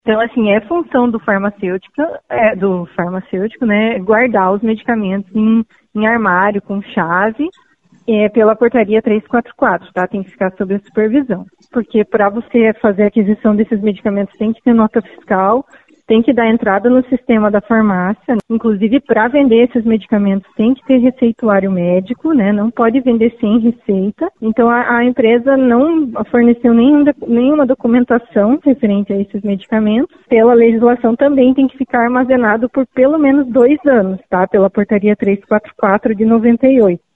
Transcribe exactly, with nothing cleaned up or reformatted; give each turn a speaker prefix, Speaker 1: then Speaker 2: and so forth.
Speaker 1: Então, assim, é função do farmacêutico, é, do farmacêutico, né, guardar os medicamentos em, em armário, com chave, é, pela portaria trezentos e quarenta e quatro, tá? Tem que ficar sob a supervisão. Porque para você fazer a aquisição desses medicamentos tem que ter nota fiscal, tem que dar entrada no sistema da farmácia, inclusive para vender esses medicamentos tem que ter receituário médico, né? Não pode vender sem receita. Então a, a empresa não forneceu nenhum, nenhuma documentação referente a esses medicamentos. Pela legislação também tem que ficar armazenado por pelo menos dois anos, tá? Pela portaria trezentos e quarenta e quatro de noventa e oito.